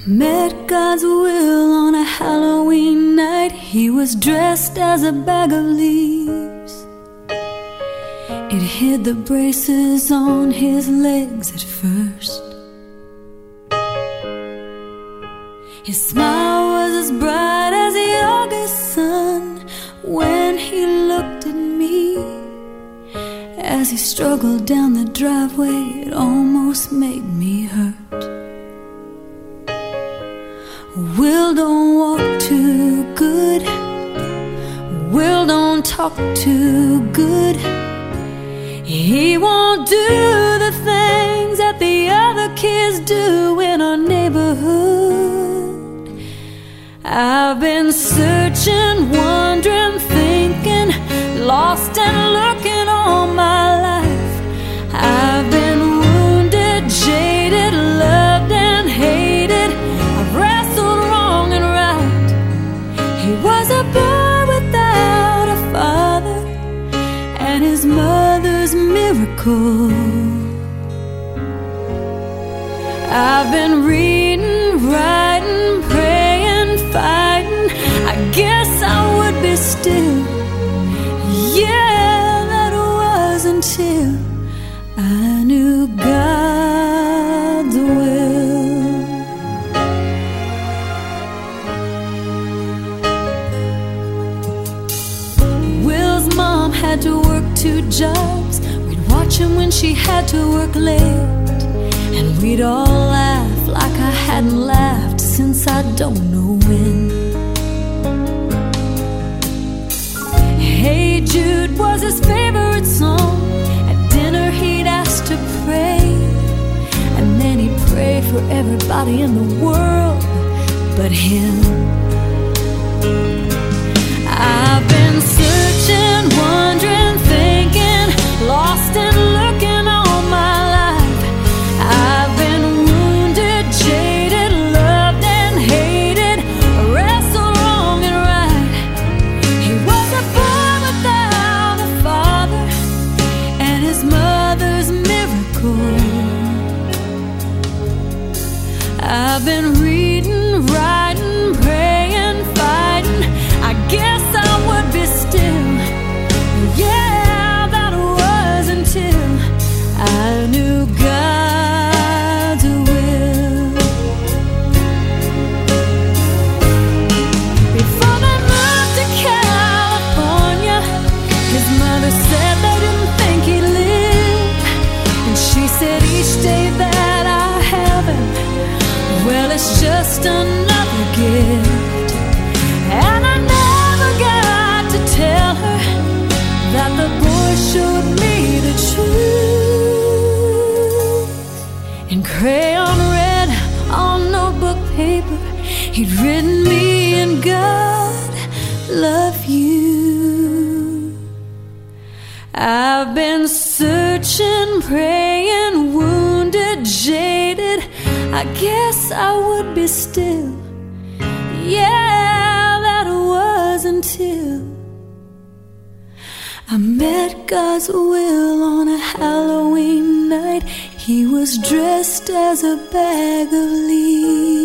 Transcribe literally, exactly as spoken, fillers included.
Met God's will on a Halloween night. He was dressed as a bag of leaves. It hid the braces on his legs at first. His smile was as bright as the August sun when he looked at me. As he struggled down the driveway, it almost made me hurt. Will don't walk too good. Will don't talk too good. He won't do the things that the other kids do in our neighborhood. I've been searching, wondering, thinking, lost and looking all my life. I've been wounded, jaded, loved and hated. I've wrestled wrong and right. He was a boy without a father and his mother's miracle. I've been reading, writing, praying, fighting. I guess I would be still. Yeah, that was until I knew God's will. Will's mom had to work two jobs. We'd watch him when she had to work late. And we'd all laugh like I hadn't laughed since I don't know when. Hey Jude was his favorite song. At dinner he'd ask to pray, and then he'd pray for everybody in the world but him. I've been searching, wondering, thinking, lost and looking all my life. I've been wounded, jaded, loved and hated, wrestled wrong and right. He was a boy without a father and his mother's miracle. I've been reading, writing, praying, fighting. I guess I would be still. Yeah, that was until I knew God's will. Before they moved to California, his mother said they didn't think he'd live. And she said each day that I haven't, well, it's just another gift. And I never got to tell her that the boy showed me the truth. In crayon red on notebook paper, he'd written me, and God love you. I've been searching, praying, wounded, jaded. I guess I would be still. Yeah, that was until I met God's will on a Halloween night. He was dressed as a bag of leaves.